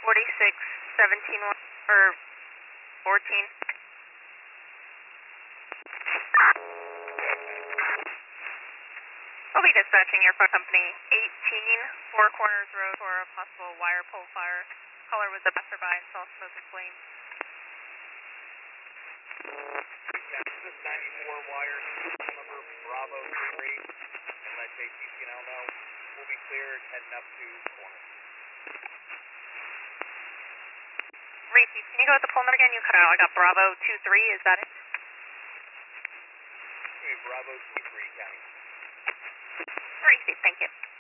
46, 17, or 14. We'll be dispatching your phone company 18, Four Corners Road for a possible wire pole fire. Caller was a passerby and saw smoke and flames. Yeah, this is 94 wire, number Bravo 3, and let JTCNL know. We'll be cleared heading up to corner. Reese, can you go with the pole number again? You cut out. I got Bravo 23, is that it? Okay, Bravo 23, County. Reese, thank you.